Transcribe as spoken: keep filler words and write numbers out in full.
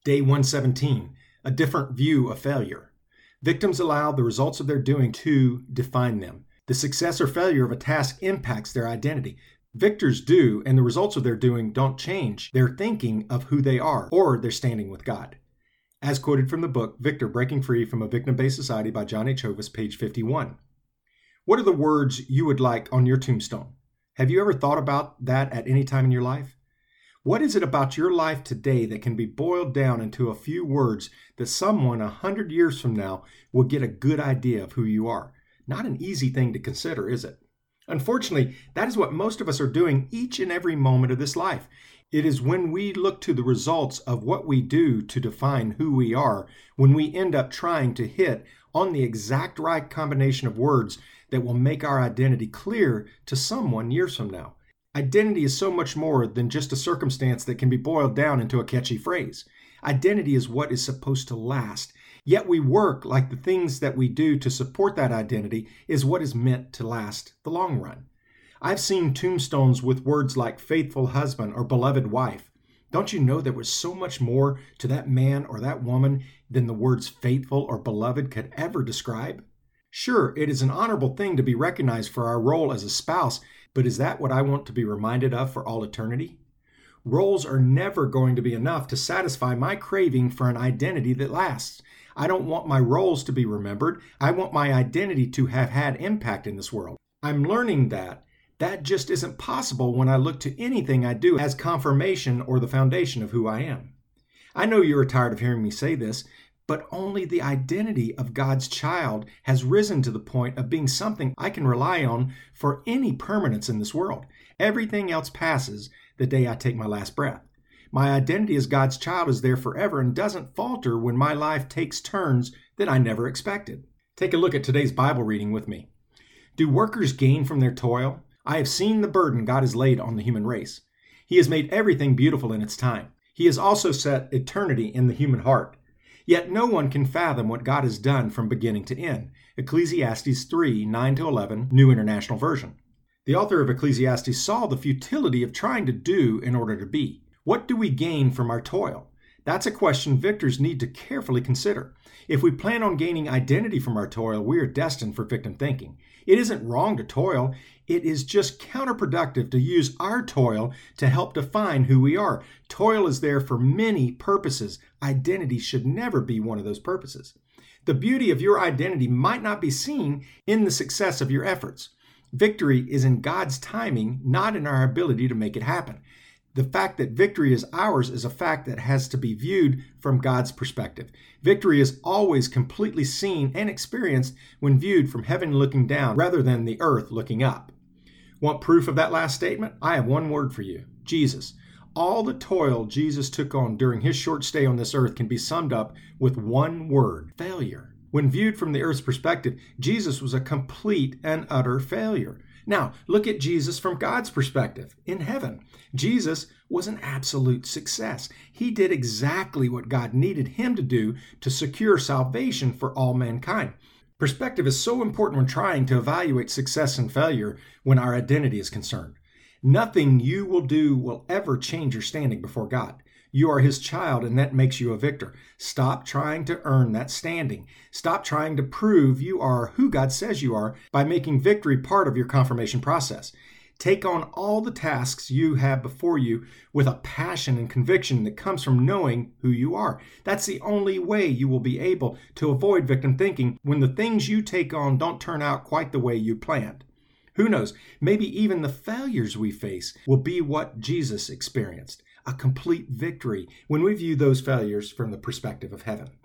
Day one seventeen, a different view of failure. Victims allow the results of their doing to define them. The success or failure of a task impacts their identity. Victors do, and the results of their doing don't change their thinking of who they are or their standing with God. As quoted from the book, Victor, Breaking Free from a Victim-Based Society by John H. Hovis, page fifty-one. What are the words you would like on your tombstone? Have you ever thought about that at any time in your life? What is it about your life today that can be boiled down into a few words that someone a hundred years from now will get a good idea of who you are? Not an easy thing to consider, is it? Unfortunately, that is what most of us are doing each and every moment of this life. It is when we look to the results of what we do to define who we are, when we end up trying to hit on the exact right combination of words that will make our identity clear to someone years from now. Identity is so much more than just a circumstance that can be boiled down into a catchy phrase. Identity is what is supposed to last. Yet we work like the things that we do to support that identity is what is meant to last the long run. I've seen tombstones with words like faithful husband or beloved wife. Don't you know there was so much more to that man or that woman than the words faithful or beloved could ever describe? Sure, it is an honorable thing to be recognized for our role as a spouse, but is that what I want to be reminded of for all eternity? Roles are never going to be enough to satisfy my craving for an identity that lasts. I don't want my roles to be remembered. I want my identity to have had impact in this world. I'm learning that that just isn't possible when I look to anything I do as confirmation or the foundation of who I am. I know you are tired of hearing me say this, but only the identity of God's child has risen to the point of being something I can rely on for any permanence in this world. Everything else passes the day I take my last breath. My identity as God's child is there forever and doesn't falter when my life takes turns that I never expected. Take a look at today's Bible reading with me. Do workers gain from their toil? I have seen the burden God has laid on the human race. He has made everything beautiful in its time. He has also set eternity in the human heart. Yet no one can fathom what God has done from beginning to end. Ecclesiastes three, nine to eleven, New International Version. The author of Ecclesiastes saw the futility of trying to do in order to be. What do we gain from our toil? That's a question victors need to carefully consider. If we plan on gaining identity from our toil, we are destined for victim thinking. It isn't wrong to toil. It is just counterproductive to use our toil to help define who we are. Toil is there for many purposes. Identity should never be one of those purposes. The beauty of your identity might not be seen in the success of your efforts. Victory is in God's timing, not in our ability to make it happen. The fact that victory is ours is a fact that has to be viewed from God's perspective. Victory is always completely seen and experienced when viewed from heaven looking down rather than the earth looking up. Want proof of that last statement? I have one word for you: Jesus. All the toil Jesus took on during his short stay on this earth can be summed up with one word: failure. When viewed from the earth's perspective, Jesus was a complete and utter failure. Now, look at Jesus from God's perspective. In heaven, Jesus was an absolute success. He did exactly what God needed him to do to secure salvation for all mankind. Perspective is so important when trying to evaluate success and failure when our identity is concerned. Nothing you will do will ever change your standing before God. You are his child, and that makes you a victor. Stop trying to earn that standing. Stop trying to prove you are who God says you are by making victory part of your confirmation process. Take on all the tasks you have before you with a passion and conviction that comes from knowing who you are. That's the only way you will be able to avoid victim thinking when the things you take on don't turn out quite the way you planned. Who knows, maybe even the failures we face will be what Jesus experienced. A complete victory when we view those failures from the perspective of heaven.